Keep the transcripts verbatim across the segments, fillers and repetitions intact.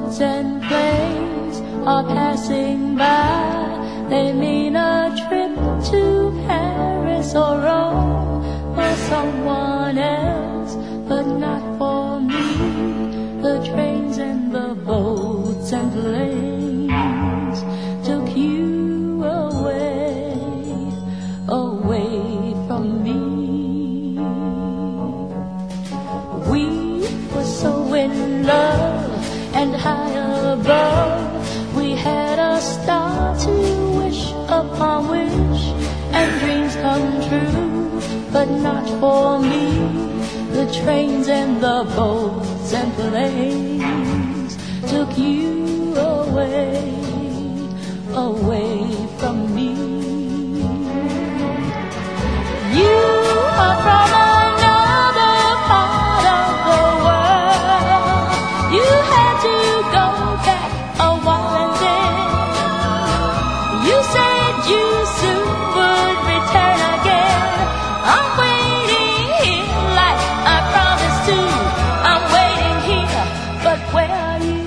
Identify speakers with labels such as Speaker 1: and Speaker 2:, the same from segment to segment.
Speaker 1: boats and planes are passing by. They mean a trip to Paris or Rome for someone else, but not for me. The trains and the boats and planes took you away, away from me. We were so in love and high above. We had a star to wish upon wish, and dreams come true, but not for me. The trains and the boats and planes took you away, away from me. You are from another part of the world. You had to go back a while and then you said you soon would return again. I'm waiting here like I promised to. I'm waiting here, but where are you?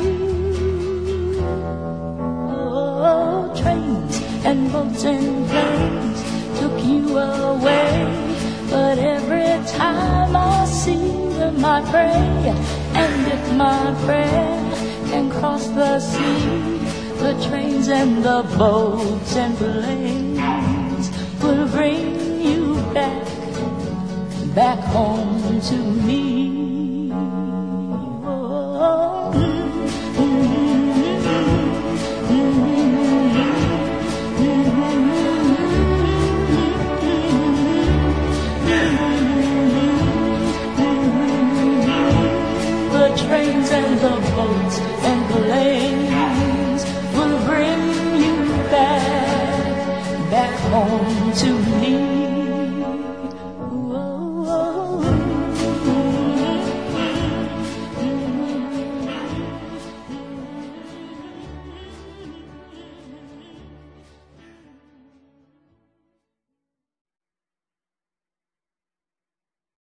Speaker 1: Oh, trains and boats and planes took you away, but every time I see them I pray, and if my prayer can cross the sea, the trains and the boats and planes will bring you back, back home to me. Oh, the trains and the boats and planes will bring you back, back home to me.